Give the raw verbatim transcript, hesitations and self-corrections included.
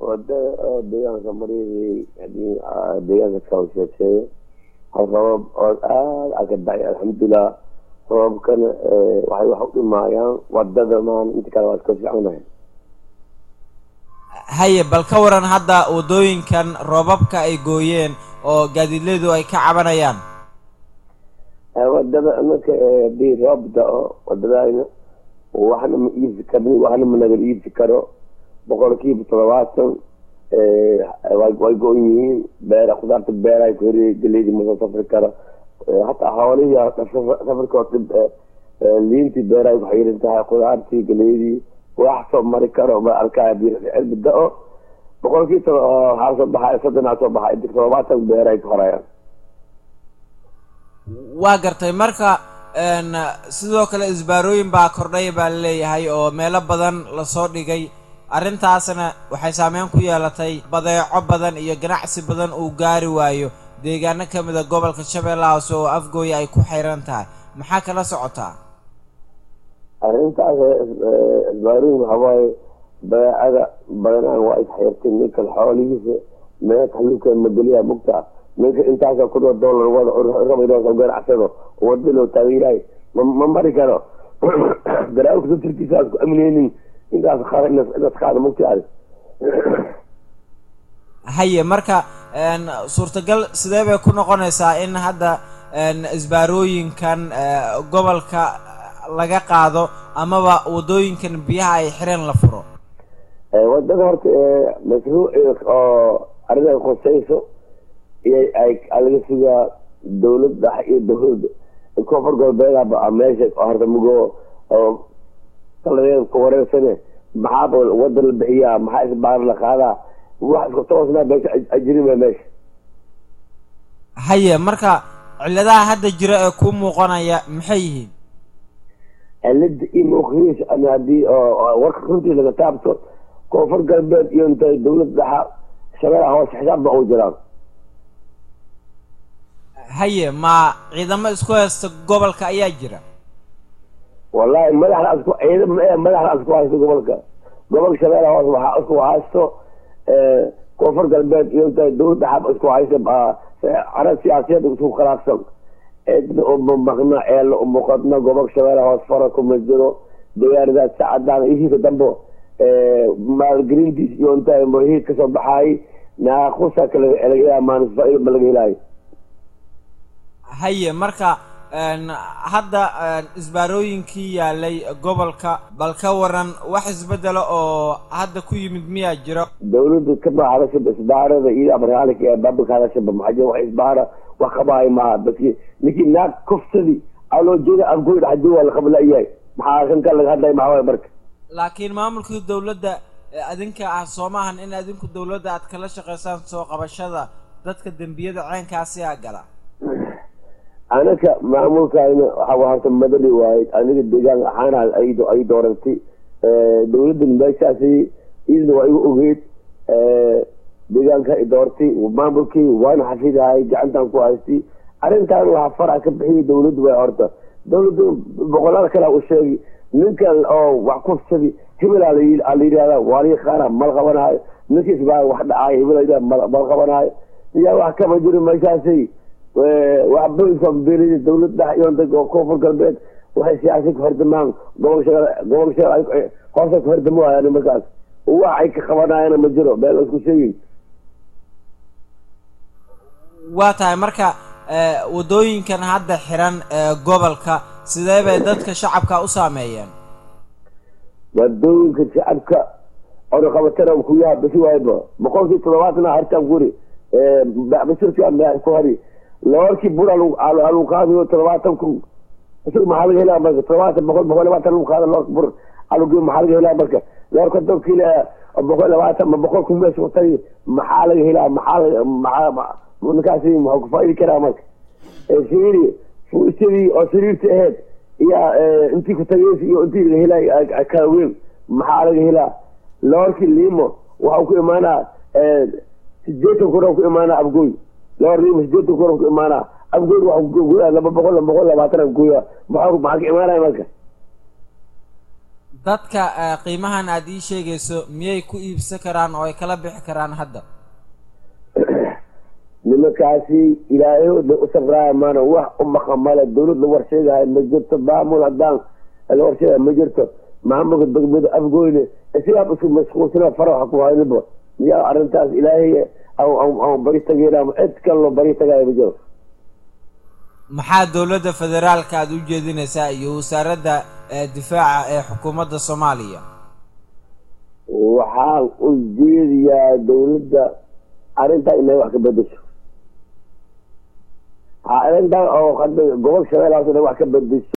wada deegaanka marihii hadii deegaanka kawshatay habab oo aad aga dhacay alxamdulillah roobkan waxay wax u dhimayaan wadada maan inta kale waa ka fiicanahay haye bal ka waran hadda wadooyinkan roobabka ay gooyeen oo gaadiidleedu ay ka cabanayaan wadada marka hadii roob da'o wadadayna waxna ma iibsi karno waxna ma naga iibsi karo boqolkiiba toddobaatan way gooyihiin beera khudaarta beeraha ku hore galeedi ma safri karo hataa hawliya safarkood liinti beeraha ku xiran tahay khudaartii galeedi wax soo mari karo ma arkaa bidao boqolkiiba hal soo baxay saddex soo baxay toddobaatan beeraha ku horayaan waa gartay marka een sidoo kale isbaarooyin baa kordhay baa leeyahay oo meelo badan la soo dhigay arrintaasna waxay saameyn ku yeelatay badeeco badan iyo ganacsi badan uu gaari waayo deegaano kamid ah gobolka Shabeellaha Hoose oo Afgooy ay ku xiran tahay maxaa kala socotaa arrintaas isbaarooyin haway badeecada badan waa isxirtay ninka xoolihiisa meel xaluka madaliya mugta ninka intaas ku dhow dollar wada rabaydo soo ganacsado wada loo taageeray ma mari karo daraaw ku tirtiisa ku amneenin intaas kharayna intaas qaado mugtaada haye marka een suurtagal sidee bay ku noqonaysaa in hadda een isbaarooyinkan gobolka laga qaado amaba wadooyinkan biyaha ay xireen la furo ee wadada horta mashruuc oo arrinta qosayso ay alaga suga dawladda iyo dawladda koonfur galbeedka baa meesha horta mugo oo taladeed ku wareersane maxaa wada la bixiyaa maxaa isbaar la qaadaa wax ku toosna beesha ajriba meesha haye marka ciladaha hadda jira ee ku muuqanaya maxay yihiin cilada imookhiis ana hadii oo warka runtii laga taabto koonfur galbeed iyo inta dawladda Shabeellaha Hoose xisaab baa u jiraan haye ma ciidamo isku haysta gobolka ayaa jira wallahi madaxda isku ciidamo madaxda isku haysta gobolka gobolka Shabeellaha Hoose waxa isku haysto ee koonfur galbeed iyo inta dawladda xab isku haysta arag siyaasiyad isku khilaafsan ee oo maqna ee loo muuqadna gobolka Shabeellaha Hoose fara ku majiro diyaarada saacadaha iyo dambo ee maalgelintiis iyo inta muhiim ka soo baxay naaqusa kale laga maanis faa'iido malaga helay haye marka een hadda isbaarooyinkii yaalay gobolka bal ka waran wax isbedelo oo hadda ku yimid miyaa jiro dawladda ka baxaysa isbaarada iyo amaraalka ee babka hadasha maxaa wax isbaara wax qabaay ma dadkii ninkii naag kuftadi alo jeeda afgoyd hadii wala qablaayay maxaa kan kale laga hadlay maxaa barka laakiin maamulka dawladda adinka ah Soomahan in adinku dawladda aad kala shaqeysaan soo qabashada dadka dambiyada ceenkaasi ah gala anaka maamulkaayna waxa waxa madali waay aniga deegaan ahaan aydo ay doorantay ee dawladda meeshaasi idin way u ogeed ee deegaanka ay doortay maamulkii waan xafidahay gacantan ku haystay arrintan waxa farac ka bixiyay dawladdu way horta dawladdu boqolaal kale u sheegay ninka oo wax ku fadi hebel ali yiraahdo wali qaara mal qabanaay ninkiis baa wax dhacay hebel ay mal qabanaay iyo wax ka majiro meeshaasi وعبدالكم بين الدولة ده يوندق وكوفر قلبين وحي سياسي كهردمان قوم شغل قوم شغل خاصة كهردموها يعني مكان ووحي كخوانا أنا مجرو بيلوسكو شيء واتاي مركا ودوين كان هذا حيران قبلك سيداي بيدادك شعبك أساميين ودوين كان شعبك أنا خبتنا وكويا بسي وايبا بقوم في طلواتنا هرتا بقولي بسرتي أمي كوهري لوركي بورا لو على قاضي تلواتكم اسمع محل هنا بس تلوات بقول بقول ما تلو قاضي لو بور على جو محل هنا بس لورك دوكي بقول لوات ما بقولكم بس وطري محل هنا محل مع منكاسي ما هو فايد كلامك سيري فوسيري او سيري تهد يا انت كنت تجي انت هنا كاوين محل هنا لوركي ليمو وهو كمانا سجيتو كرو كمانا ابغوي لو ريم سجيتو كرو كمانا ابغوي وابغوي لما بقول لما بقول لما ترى ابغوي ما معك امانه مالك dadka qiimahan aad ii sheegayso miyay ku iibsan karaan oo ay kala bixi karaan hadda nimankaasi ilaahay u safraaya maana wax u maqamale dawladda warsheegahay ma jirto maamul haddaan la warsheegaya ma jirto maamulka degmada afgoyne sidaa isku mashquulsana faraxa ku hayniba miyaa arrintaas ilaahay aan bari tageynaa cid kaloo bari tagaaya ma jiro maxaa dowladda federaalka aad u jeedinaysaa iyo wasaaradda difaaca ee xukuumadda Soomaaliya waxaan u jeediyaa dawladda arrinta inay wax ka bedesho arrintan oo hadda gobol shabeellaha wax ka bedesho